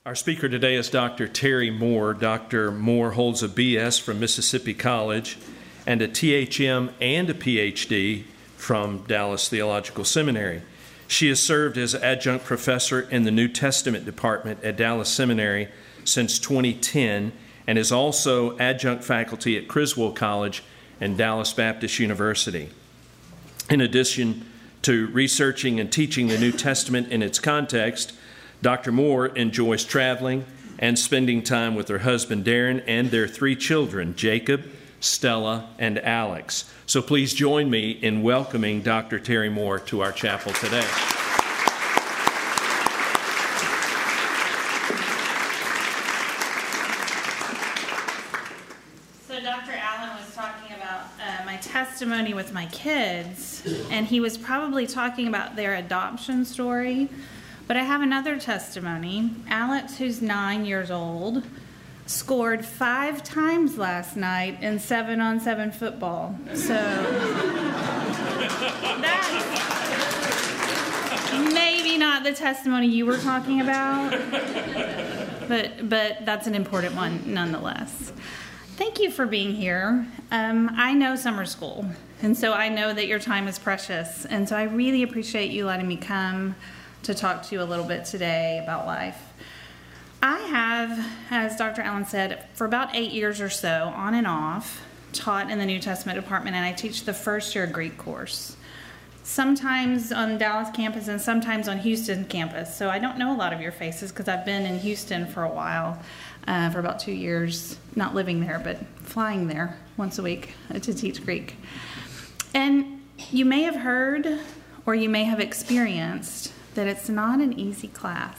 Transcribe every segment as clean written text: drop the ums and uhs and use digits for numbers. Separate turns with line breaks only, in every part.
Our speaker today is Dr. Terry Moore. Dr. Moore holds a BS from Mississippi College and a THM and a PhD from Dallas Theological Seminary. She has served as adjunct professor in the New Testament department at Dallas Seminary since 2010 and is also adjunct faculty at Criswell College and Dallas Baptist University. In addition to researching and teaching the New Testament in its context, Dr. Moore enjoys traveling and spending time with her husband, Darren, and their 3 children, Jacob, Stella, and Alex. So please join me in welcoming Dr. Terry Moore to our chapel today.
So Dr. Allen was talking about my testimony with my kids, and he was probably talking about their adoption story. But I have another testimony. Alex, who's 9 years old, scored 5 times last night in 7-on-7 football. So that's maybe not the testimony you were talking about, but that's an important one nonetheless. Thank you for being here. I know summer school, and so I know that your time is precious, and so I really appreciate you letting me come to talk to you a little bit today about life. I have, as Dr. Allen said, for about 8 years or so, on and off, taught in the New Testament department, and I teach the first year Greek course. Sometimes on Dallas campus and sometimes on Houston campus. So I don't know a lot of your faces because I've been in Houston for a while, for about 2 years, not living there, but flying there once a week to teach Greek. And you may have heard or you may have experienced that it's not an easy class.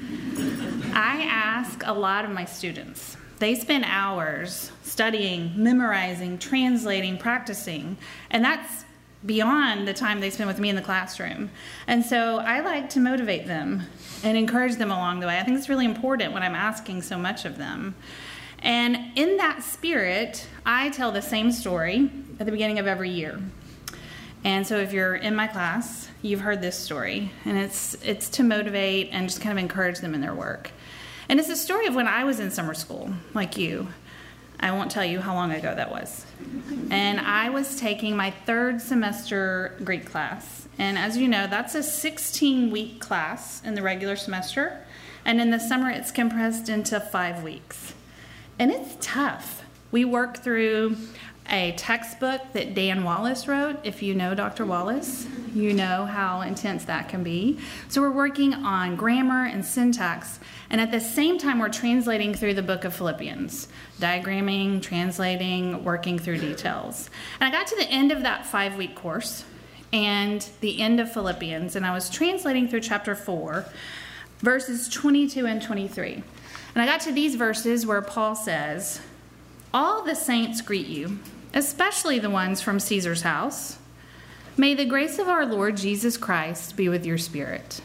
I ask a lot of my students. They spend hours studying, memorizing, translating, practicing, and that's beyond the time they spend with me in the classroom. And so I like to motivate them and encourage them along the way. I think it's really important when I'm asking so much of them. And in that spirit, I tell the same story at the beginning of every year. And so if you're in my class, you've heard this story, and it's to motivate and just kind of encourage them in their work. And it's a story of when I was in summer school, like you. I won't tell you how long ago that was. And I was taking my 3rd semester Greek class. And as you know, that's a 16-week class in the regular semester. And in the summer, it's compressed into 5 weeks. And it's tough. We work through a textbook that Dan Wallace wrote. If you know Dr. Wallace, you know how intense that can be. So we're working on grammar and syntax, and at the same time we're translating through the book of Philippians, diagramming, translating, working through details. And I got to the end of that 5-week course and the end of Philippians, and I was translating through chapter 4, verses 22 and 23. And I got to these verses where Paul says, "All the saints greet you, especially the ones from Caesar's house. May the grace of our Lord Jesus Christ be with your spirit."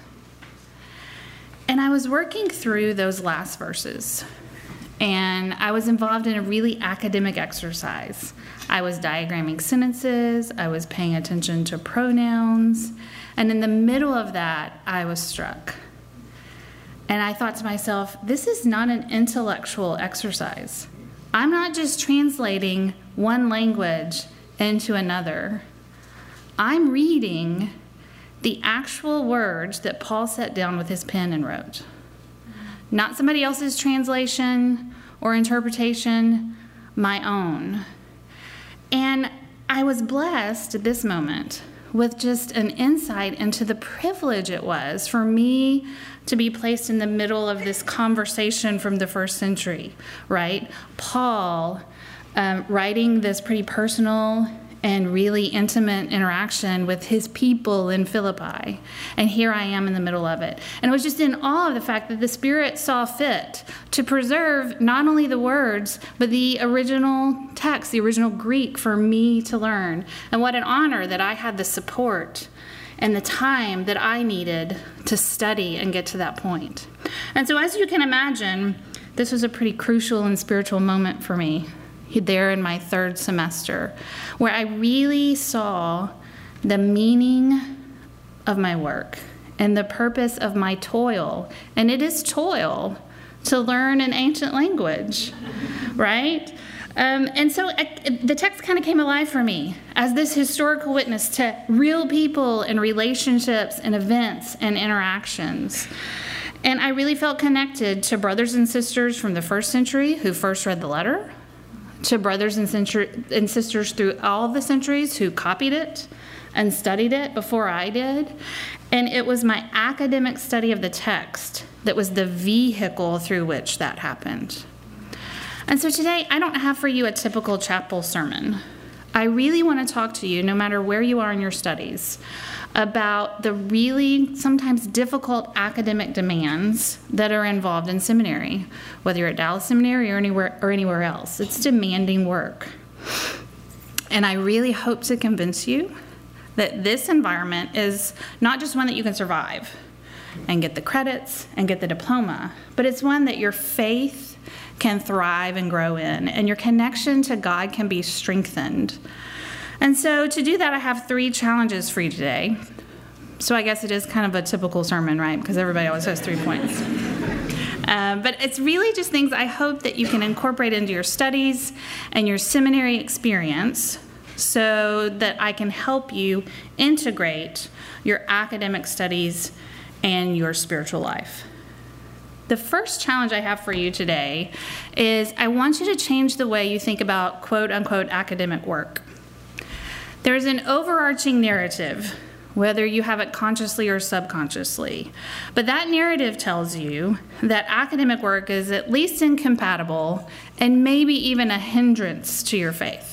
And I was working through those last verses, and I was involved in a really academic exercise. I was diagramming sentences, I was paying attention to pronouns, and in the middle of that, I was struck. And I thought to myself, this is not an intellectual exercise. I'm not just translating one language into another. I'm reading the actual words that Paul set down with his pen and wrote. Not somebody else's translation or interpretation, my own. And I was blessed at this moment with just an insight into the privilege it was for me to be placed in the middle of this conversation from the first century, right? Paul writing this pretty personal and really intimate interaction with his people in Philippi. And here I am in the middle of it. And I was just in awe of the fact that the Spirit saw fit to preserve not only the words, but the original text, the original Greek for me to learn. And what an honor that I had the support and the time that I needed to study and get to that point. And so as you can imagine, this was a pretty crucial and spiritual moment for me there in my 3rd semester, where I really saw the meaning of my work and the purpose of my toil. And it is toil to learn an ancient language, right? And so the text kind of came alive for me as this historical witness to real people and relationships and events and interactions. And I really felt connected to brothers and sisters from the first century who first read the letter, to brothers and sisters through all the centuries who copied it and studied it before I did. And it was my academic study of the text that was the vehicle through which that happened. And so today, I don't have for you a typical chapel sermon. I really want to talk to you, no matter where you are in your studies, about the really sometimes difficult academic demands that are involved in seminary, whether you're at Dallas Seminary or anywhere else. It's demanding work. And I really hope to convince you that this environment is not just one that you can survive and get the credits and get the diploma, but it's one that your faith can thrive and grow in, and your connection to God can be strengthened. And so to do that, I have 3 challenges for you today. So I guess it is kind of a typical sermon, right? Because everybody always has 3 points. But it's really just things I hope that you can incorporate into your studies and your seminary experience so that I can help you integrate your academic studies and your spiritual life. The first challenge I have for you today is I want you to change the way you think about quote-unquote academic work. There's an overarching narrative, whether you have it consciously or subconsciously, but that narrative tells you that academic work is at least incompatible and maybe even a hindrance to your faith.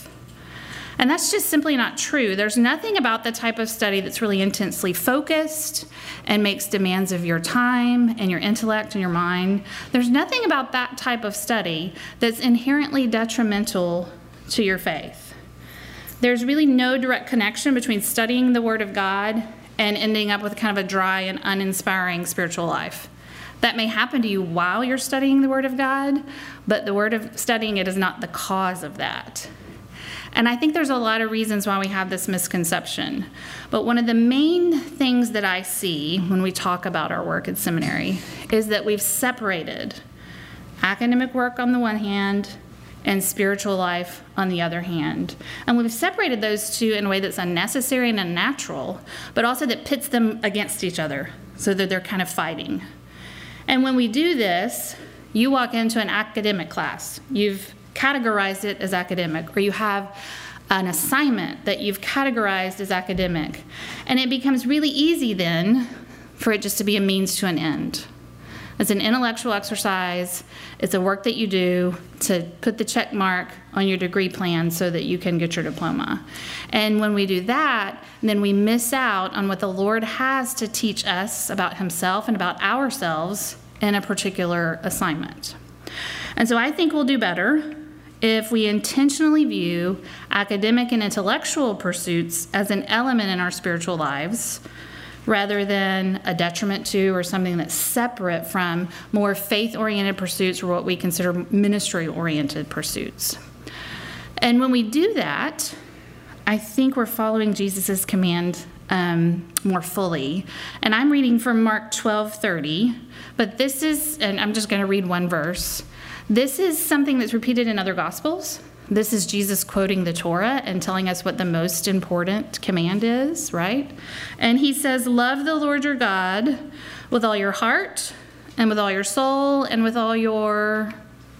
And that's just simply not true. There's nothing about the type of study that's really intensely focused and makes demands of your time and your intellect and your mind. There's nothing about that type of study that's inherently detrimental to your faith. There's really no direct connection between studying the Word of God and ending up with kind of a dry and uninspiring spiritual life. That may happen to you while you're studying the Word of God, but the word of studying it is not the cause of that. And I think there's a lot of reasons why we have this misconception. But one of the main things that I see when we talk about our work at seminary is that we've separated academic work on the one hand and spiritual life on the other hand. And we've separated those two in a way that's unnecessary and unnatural, but also that pits them against each other so that they're kind of fighting. And when we do this, you walk into an academic class. You've categorized it as academic, or you have an assignment that you've categorized as academic. And it becomes really easy then for it just to be a means to an end. It's an intellectual exercise. It's a work that you do to put the check mark on your degree plan so that you can get your diploma. And when we do that, then we miss out on what the Lord has to teach us about Himself and about ourselves in a particular assignment. And so I think we'll do better if we intentionally view academic and intellectual pursuits as an element in our spiritual lives rather than a detriment to or something that's separate from more faith-oriented pursuits or what we consider ministry-oriented pursuits. And when we do that, I think we're following Jesus' command more fully. And I'm reading from Mark 12:30, but this is, and I'm just going to read one verse. This is something that's repeated in other Gospels. This is Jesus quoting the Torah and telling us what the most important command is, right? And He says, love the Lord your God with all your heart and with all your soul and with all your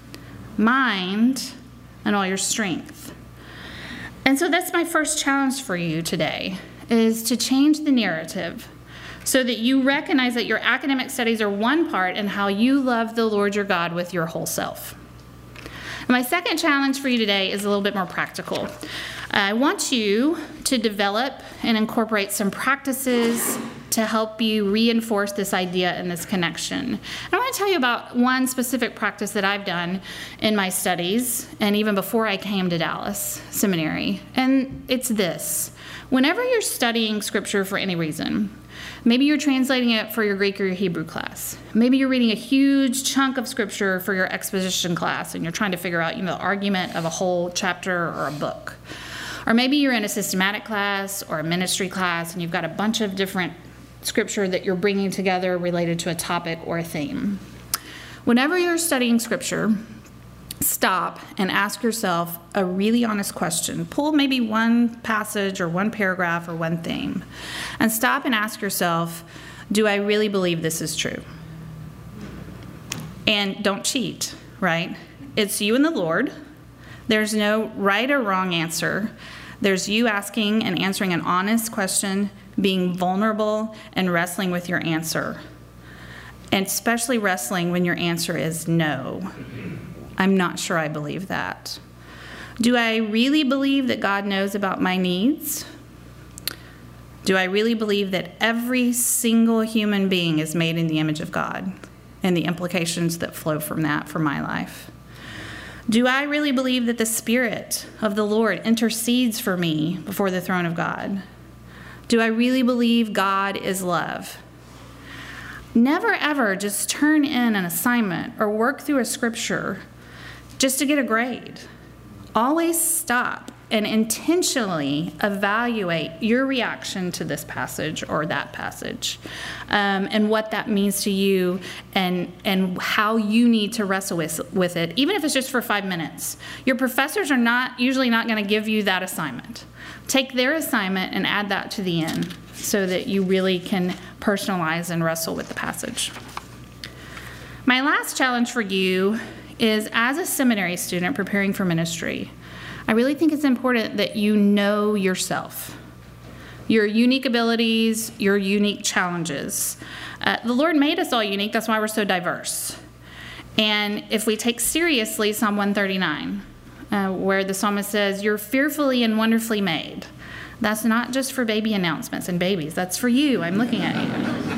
mind and all your strength. And so that's my first challenge for you today, is to change the narrative so that you recognize that your academic studies are one part in how you love the Lord your God with your whole self. My second challenge for you today is a little bit more practical. I want you to develop and incorporate some practices to help you reinforce this idea and this connection. And I want to tell you about one specific practice that I've done in my studies and even before I came to Dallas Seminary. And it's this. Whenever you're studying Scripture for any reason, maybe you're translating it for your Greek or your Hebrew class. Maybe you're reading a huge chunk of Scripture for your exposition class and you're trying to figure out, the argument of a whole chapter or a book. Or maybe you're in a systematic class or a ministry class and you've got a bunch of different Scripture that you're bringing together related to a topic or a theme. Whenever you're studying Scripture, stop and ask yourself a really honest question. Pull maybe one passage or one paragraph or one theme, and stop and ask yourself, do I really believe this is true? And don't cheat, right? It's you and the Lord. There's no right or wrong answer. There's you asking and answering an honest question, being vulnerable, and wrestling with your answer. And especially wrestling when your answer is no. I'm not sure I believe that. Do I really believe that God knows about my needs? Do I really believe that every single human being is made in the image of God and the implications that flow from that for my life? Do I really believe that the Spirit of the Lord intercedes for me before the throne of God? Do I really believe God is love? Never ever just turn in an assignment or work through a scripture just to get a grade. Always stop and intentionally evaluate your reaction to this passage or that passage, and what that means to you, and how you need to wrestle with it, even if it's just for 5 minutes. Your professors are usually not going to give you that assignment. Take their assignment and add that to the end so that you really can personalize and wrestle with the passage. My last challenge for you is, as a seminary student preparing for ministry, I really think it's important that you know yourself, your unique abilities, your unique challenges. The Lord made us all unique. That's why we're so diverse. And if we take seriously Psalm 139, where the psalmist says, "You're fearfully and wonderfully made," that's not just for baby announcements and babies. That's for you. I'm looking at you.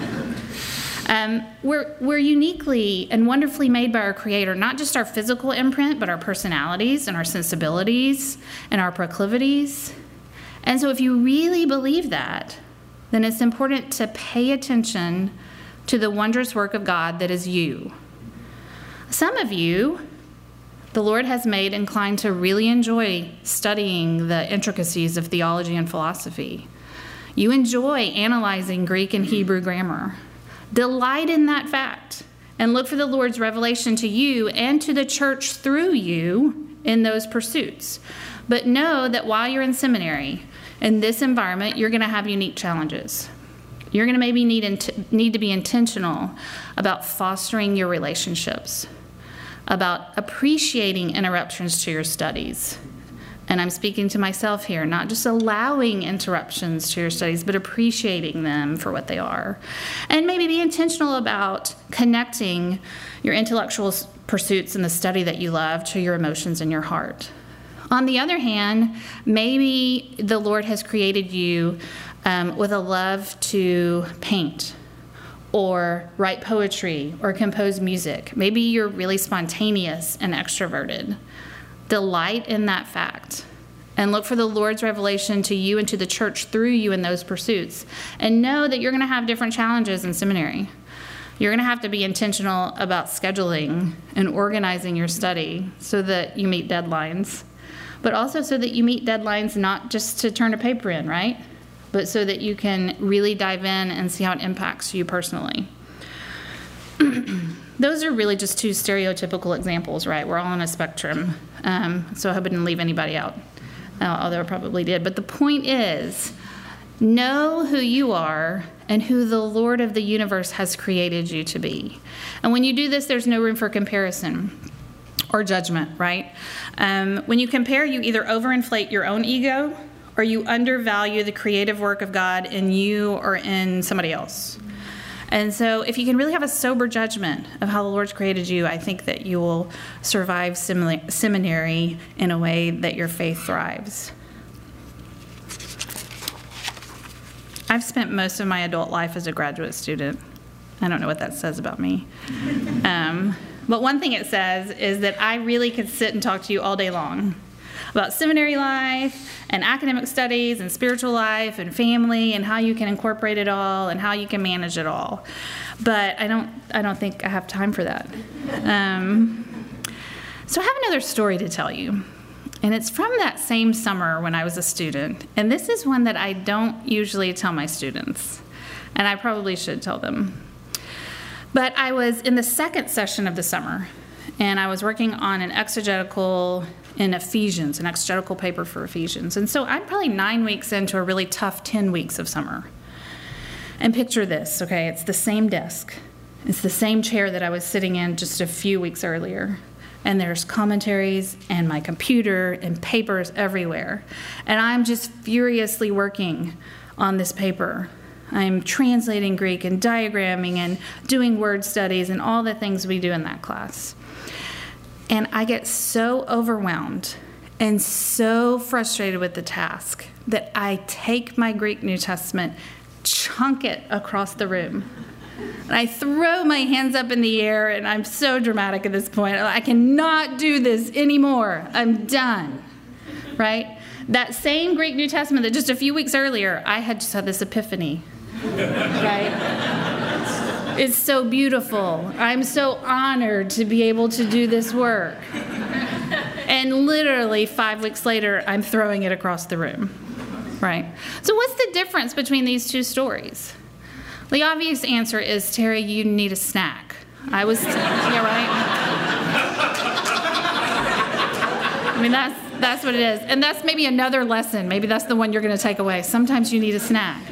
We're uniquely and wonderfully made by our Creator, not just our physical imprint, but our personalities and our sensibilities and our proclivities. And so if you really believe that, then it's important to pay attention to the wondrous work of God that is you. Some of you, the Lord has made inclined to really enjoy studying the intricacies of theology and philosophy. You enjoy analyzing Greek and Hebrew grammar. Delight in that fact and look for the Lord's revelation to you and to the church through you in those pursuits. But know that while you're in seminary, in this environment, you're going to have unique challenges. You're going to maybe need to be intentional about fostering your relationships, about appreciating interruptions to your studies. And I'm speaking to myself here, not just allowing interruptions to your studies, but appreciating them for what they are. And maybe be intentional about connecting your intellectual pursuits and the study that you love to your emotions and your heart. On the other hand, maybe the Lord has created you with a love to paint or write poetry or compose music. Maybe you're really spontaneous and extroverted. Delight in that fact and look for the Lord's revelation to you and to the church through you in those pursuits. And know that you're going to have different challenges in seminary. You're going to have to be intentional about scheduling and organizing your study so that you meet deadlines, but also so that you meet deadlines not just to turn a paper in, right? But so that you can really dive in and see how it impacts you personally. Those are really just two stereotypical examples, right? We're all on a spectrum, so I hope I didn't leave anybody out, although I probably did. But the point is, know who you are and who the Lord of the universe has created you to be. And when you do this, there's no room for comparison or judgment, right? When you compare, you either overinflate your own ego or you undervalue the creative work of God in you or in somebody else. And so if you can really have a sober judgment of how the Lord's created you, I think that you will survive seminary in a way that your faith thrives. I've spent most of my adult life as a graduate student. I don't know what that says about me. But one thing it says is that I really could sit and talk to you all day long about seminary life and academic studies and spiritual life and family and how you can incorporate it all and how you can manage it all. But I don't think I have time for that. So I have another story to tell you. And it's from that same summer when I was a student. And this is one that I don't usually tell my students. And I probably should tell them. But I was in the second session of the summer, and I was working on an exegetical in Ephesians, an exegetical paper for Ephesians. And so I'm probably 9 weeks into a really tough 10 weeks of summer. And picture this, okay? It's the same desk. It's the same chair that I was sitting in just a few weeks earlier. And there's commentaries and my computer and papers everywhere. And I'm just furiously working on this paper. I'm translating Greek and diagramming and doing word studies and all the things we do in that class. And I get so overwhelmed and so frustrated with the task that I take my Greek New Testament, chunk it across the room. And I throw my hands up in the air, and I'm so dramatic at this point. I cannot do this anymore. I'm done, right? That same Greek New Testament that just a few weeks earlier, I had just had this epiphany, right? It's so beautiful. I'm so honored to be able to do this work. And literally 5 weeks later, I'm throwing it across the room, right? So what's the difference between these two stories? The obvious answer is, Terry, you need a snack. Yeah, right? I mean, that's what it is. And that's maybe another lesson. Maybe that's the one you're going to take away. Sometimes you need a snack.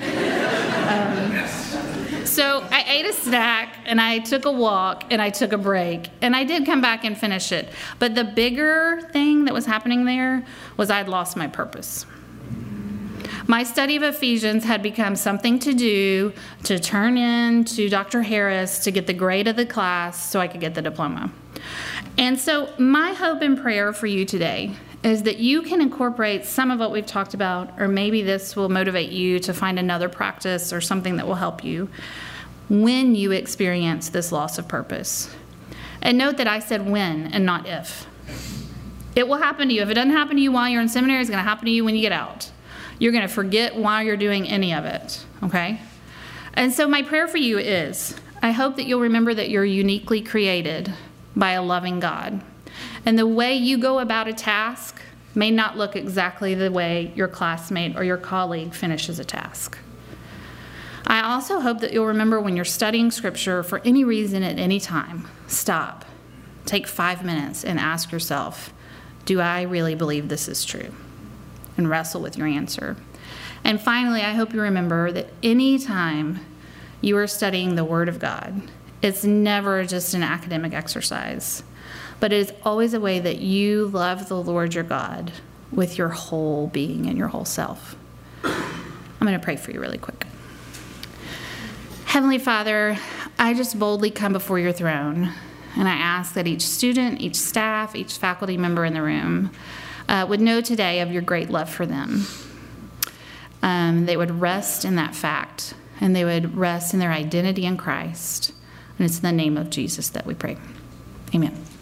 So I ate a snack, and I took a walk, and I took a break. And I did come back and finish it. But the bigger thing that was happening there was I'd lost my purpose. My study of Ephesians had become something to do, to turn in to Dr. Harris to get the grade of the class so I could get the diploma. And so my hope and prayer for you today is that you can incorporate some of what we've talked about, or maybe this will motivate you to find another practice or something that will help you when you experience this loss of purpose. And note that I said when and not if. It will happen to you. If it doesn't happen to you while you're in seminary, it's going to happen to you when you get out. You're going to forget why you're doing any of it, okay? And so my prayer for you is, I hope that you'll remember that you're uniquely created by a loving God. And the way you go about a task may not look exactly the way your classmate or your colleague finishes a task. I also hope that you'll remember when you're studying Scripture for any reason at any time, stop, take 5 minutes and ask yourself, do I really believe this is true? And wrestle with your answer. And finally, I hope you remember that any time you are studying the Word of God, it's never just an academic exercise, but it is always a way that you love the Lord your God with your whole being and your whole self. I'm going to pray for you really quick. Heavenly Father, I just boldly come before your throne, and I ask that each student, each staff, each faculty member in the room would know today of your great love for them. They would rest in that fact, and they would rest in their identity in Christ. And it's in the name of Jesus that we pray. Amen.